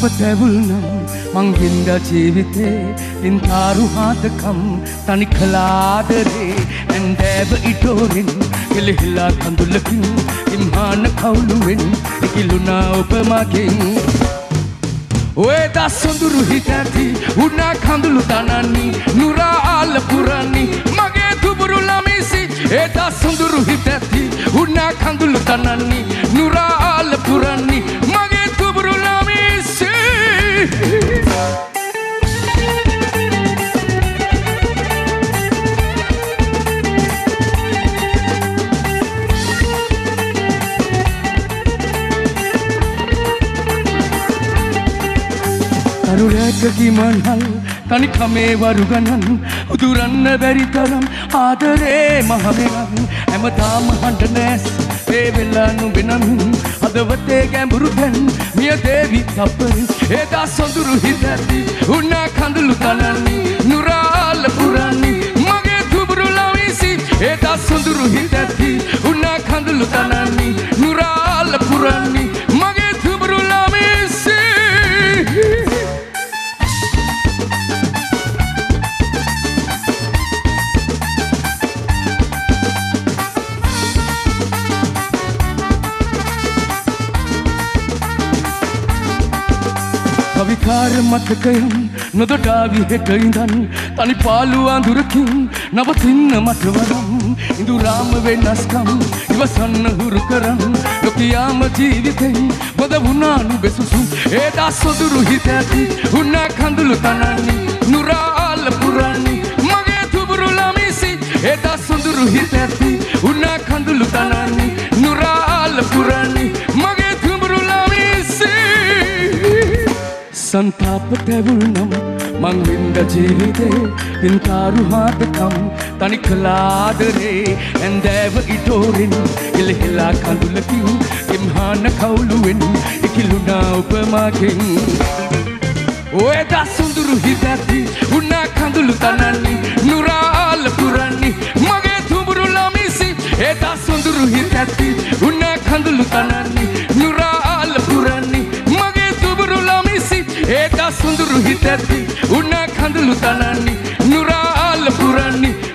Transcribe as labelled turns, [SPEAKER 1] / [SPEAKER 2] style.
[SPEAKER 1] තැවුල් නම් මං හින්ද ජීවිතේ ඉන්තාරු හාදකම් තනි කලාදරේ ඇන්දෑව ඉටෝරෙන් කෙලෙහිලා කඳුලකින් ඉම්හාන කවුලුවෙන් ඉකිලුනා ඔබ මගෙන් ඔය දස්සොඳුරු හිතැති උනා කඳුළු තනන්නි නුරා ආල පුරන්නි මගේ තුබුරු ළමිසි ඒ දස්සොඳුරු හිතැති උනා කඳුළු තනන්නි නුරා ආල පුරන්නි මගේ තුබුරු ළමිසි කරුරැකකි මන්හල් තනි කමේ වරු ගණන් උදුරන්න බැරි තරම් ආදරේ මහවෙනන් හැමදාම හඬ නෑස් ඒ වෙලා නුඹෙනන් හදවතේ ගැඹුරු දැන් මිය දේවි තප්පරින් එදා සොඳුරු හිතැති උනා කඳුළු තනන්නි නුරාල පුරන්නි මගේ තුබුරු ළවිසි එදා සොඳුරු හිතැති උනා කඳුළු තනන්නි නුරාල පුරන්නි මගේ තුබුරු ළවිසි විකාර මතකයන් නොදොඩා විහෙට ඉඳන් තනි පාළු අඳුරකින් නවතින්න මට වරම් ඉඳුරාම වෙනස්කම් ඉවසන්න හුරු කරන් නොකියාම ජීවිතෙන් බොද වුණා නුබෙසුසුම් ඒදා සොඳුරු හිතැති උනා කඳුළු තනන්නි නුරාල පුරන්නි මගේ තුබුරු ළමිසි ඒදා සොඳුරු හිතැති උනා කඳුළු තනන්නි නුරාල පුරන්නි මගේ තුබුරු ළමිසි संताप तैवुल नम मंगिंद जीविते इंतारु हादकम तनिकलादरे एंदेव इटोरिन इलहिला कंदुलकिन इम्हान कौलुविन इकिलुना उपमाकिन ओए दासुंदुरु हिदति उन्ना कंदुलु तनन्नि नुराल पुरन्नि मगे तुबुरु लमिसि ए दासुंदुरु हिदति उन्ना कंदुलु तनन्नि नुराल पुरन्नि मगे तुबुरु लमिसि ඒදා සුඳුරු හිතැති උනා කඳුළු තනන්නි නුරාල පුරන්නි